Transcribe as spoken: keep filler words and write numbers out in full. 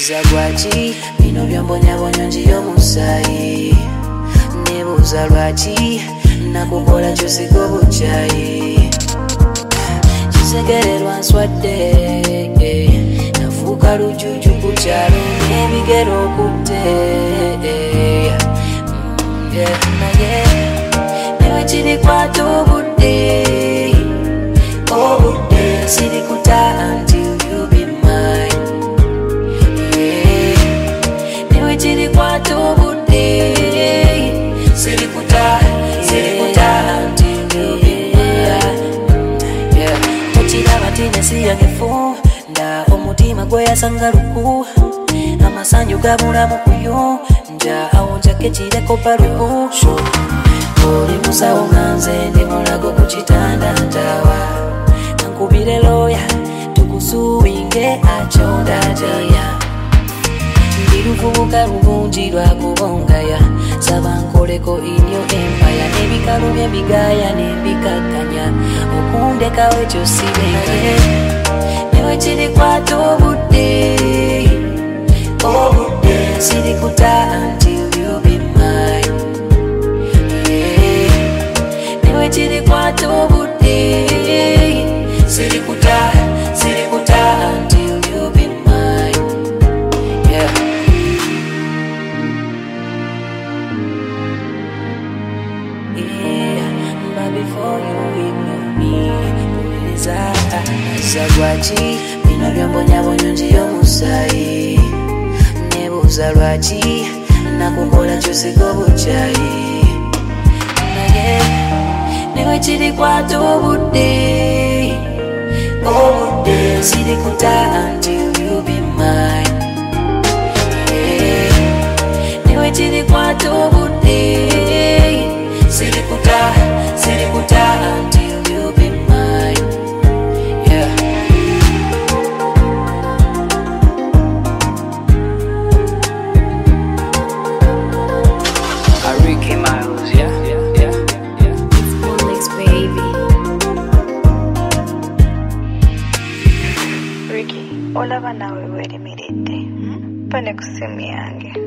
Zagwachi bino byambonyabonyo njiyo musayi nebuuza lwaki nakukola kyosiga obuchayi kisekererwa nswadde nafuuka lujuju ku kyalo n'ebigero okutte naye newe kirikwata obudde obudde sirikuta until you be mine newe kirikwata obudde sirikuta sirikuta until you be mine tokiraba tinesi yangefu nda omutima gwe yasanga luku amasanyu gabulamu kuyo nja awo njake kireko paluku oli musawo nga nze ndi mulago ku kitanda ntawa nankubire looya tukusuubinge akyondajaya ndi luvubuka lubungi lwakubongaya saba nkoleko inyo empaya n'ebikalu by'ebigaya n'embikakkanya okundekawo ekyo sibengaye newe kirikwata obudde obudde sirikuta until you be mine newe kirikwata obudde sirikuta sirikuta until you be mine yeah. Yeah, but before you ignore me puliriza zagwachi bino byambonyabonyo njiyo musayi nebuuza lwaki nakukola kyosiga obuchayi naye newe kirikwata obudde obudde sirikuta until you be mine newe kirikwata obudde sirikuta sirikuta until you be mine yeah. Ricky Miles, yeah, yeah, yeah, yeah. It's Onyx, baby. Ricky, olaba nawe weremerede. Hmm? Pane ku simu yange.